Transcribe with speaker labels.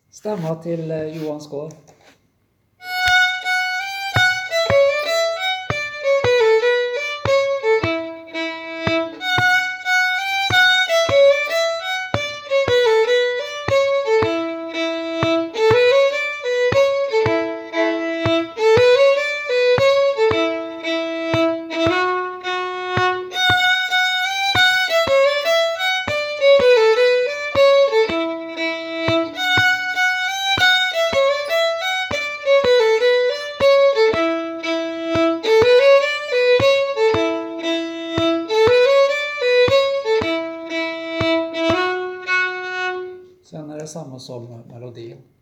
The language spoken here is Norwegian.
Speaker 1: Stemma til Johan Skår. Sen det samme som melodien.